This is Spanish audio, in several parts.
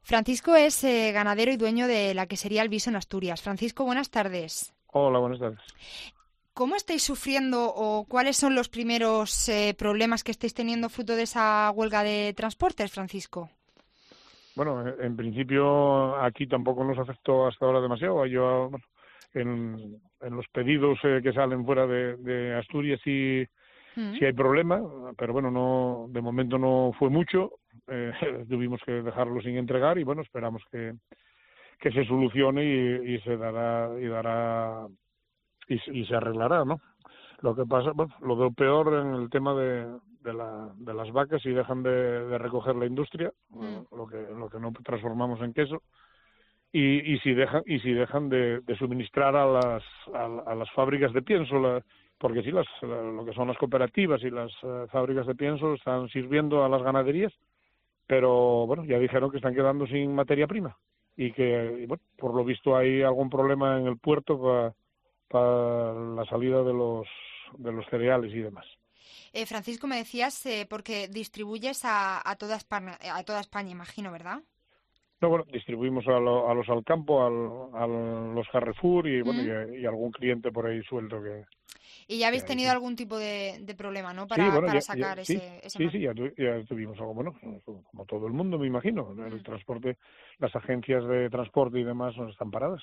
Francisco es ganadero y dueño de la quesería El Viso en Asturias. Francisco, buenas tardes. Hola, buenas tardes. ¿Cómo estáis sufriendo o cuáles son los primeros problemas que estáis teniendo fruto de esa huelga de transportes, Francisco? Bueno, en principio aquí tampoco nos afectó hasta ahora demasiado. Bueno, en los pedidos que salen fuera de Asturias sí hay problema, pero bueno, no, de momento no fue mucho. Tuvimos que dejarlo sin entregar y bueno, esperamos que se solucione y se dará y se arreglará, ¿no? Lo que pasa, bueno, lo veo peor en el tema de las vacas si dejan de recoger la industria, lo que no transformamos en queso, y si dejan de suministrar a las fábricas de pienso, porque sí, lo que son las cooperativas y las fábricas de pienso están sirviendo a las ganaderías, pero bueno, ya dijeron que están quedando sin materia prima y bueno, por lo visto hay algún problema en el puerto para la salida de los cereales y demás. Francisco, me decías porque distribuyes a toda España, imagino, ¿verdad? No, bueno, distribuimos a los Alcampo, a los Carrefour y bueno y algún cliente por ahí suelto ¿Y ya habéis hay. tenido algún tipo de problema, ¿no? Sí, bueno, Para sacar sí, ese sí, ya tuvimos algo, bueno, como todo el mundo, me imagino. El transporte, las agencias de transporte y demás no están paradas.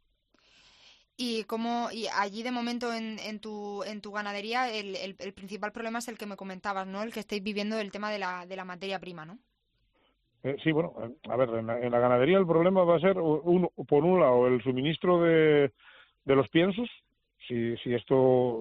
Y allí de momento en tu ganadería el principal problema es el que me comentabas, ¿no? El que estáis viviendo del tema de la materia prima, ¿no? Sí, bueno, a ver, en la ganadería el problema va a ser, por un lado, el suministro de los piensos, si esto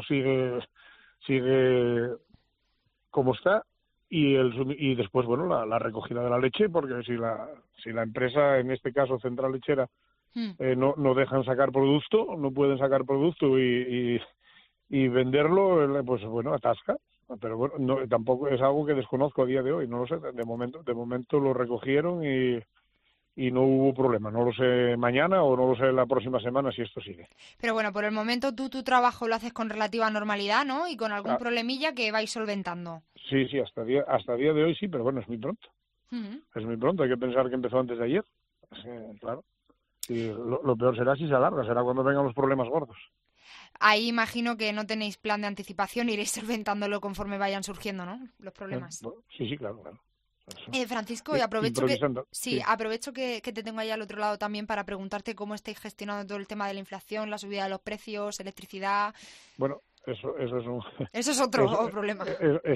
sigue como está, y después, bueno, la recogida de la leche, porque si la empresa, en este caso Central Lechera, no dejan sacar producto, no pueden sacar producto y venderlo, pues bueno, atasca. Pero bueno, no, tampoco es algo que desconozco a día de hoy, no lo sé. De momento lo recogieron y no hubo problema. No lo sé mañana o no lo sé la próxima semana si esto sigue. Pero bueno, por el momento tu trabajo lo haces con relativa normalidad, ¿no? Y con algún Ah, problemilla que vais solventando. sí, hasta día de hoy sí, pero bueno, es muy pronto. Es muy pronto, hay que pensar que empezó antes de ayer. Claro. Y lo peor será si se alarga, será cuando vengan los problemas gordos. Ahí imagino que no tenéis plan de anticipación, iréis solventándolo conforme vayan surgiendo, ¿no? Los problemas. Bueno, sí, claro. Eso. Francisco, y aprovecho Improvisando, sí. aprovecho que te tengo ahí al otro lado también para preguntarte cómo estáis gestionando todo el tema de la inflación, la subida de los precios, electricidad. Bueno, eso es un... Eso es otro problema.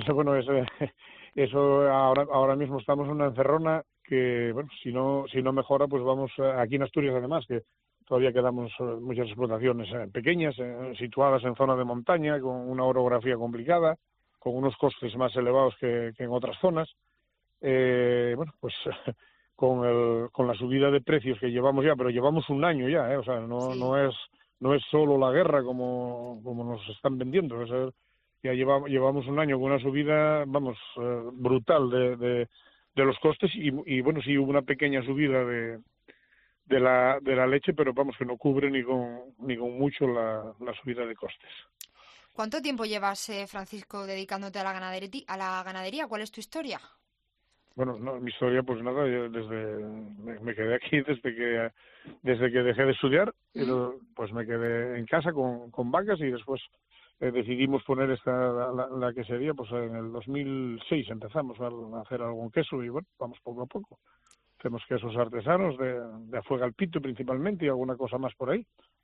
Eso ahora mismo estamos en una encerrona que, bueno, si no mejora, pues vamos aquí en Asturias además, que todavía quedamos muchas explotaciones pequeñas, situadas en zona de montaña, con una orografía complicada, con unos costes más elevados que en otras zonas. Bueno, pues con la subida de precios que llevamos ya, pero llevamos un año ya, o sea, no es solo la guerra como nos están vendiendo, ya llevamos un año con una subida, vamos, brutal de los costes y bueno, sí hubo una pequeña subida de la leche, pero vamos, que no cubre ni con mucho la subida de costes. ¿Cuánto tiempo llevas, Francisco, dedicándote a la ganadería? ¿Cuál es tu historia? Bueno, no, mi historia, pues nada, yo me quedé aquí desde que dejé de estudiar, pues me quedé en casa con vacas y después decidimos poner la quesería, pues en el 2006 empezamos a hacer algún queso y bueno, vamos poco a poco. Hacemos quesos artesanos de Afuega al Pito principalmente y alguna cosa más por ahí.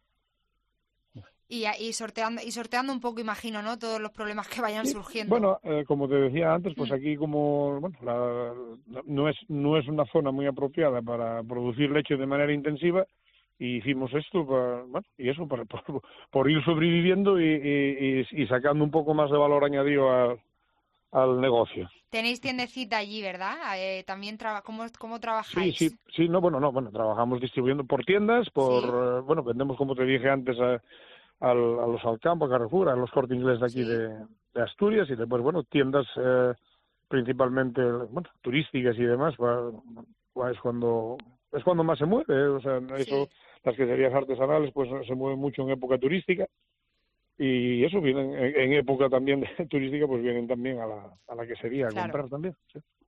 Y sorteando un poco, imagino, ¿no? Todos los problemas que vayan Sí, surgiendo. bueno, como te decía antes, pues aquí como bueno, no es una zona muy apropiada para producir leche de manera intensiva y hicimos esto por ir sobreviviendo y sacando un poco más de valor añadido al negocio. Tenéis tiendecita allí, ¿verdad? También ¿cómo Sí, trabajáis? no, bueno, trabajamos distribuyendo por tiendas, Sí, bueno, vendemos como te dije antes a los Alcampo, a Carrefour, a los Corte Inglés de aquí sí. de Asturias y después, bueno, tiendas principalmente, bueno, turísticas y demás, es cuando más se mueve, o sea, eso, Sí, las queserías artesanales pues se mueven mucho en época turística y eso vienen en época también turística pues vienen también a la quesería a claro. comprar también, sí.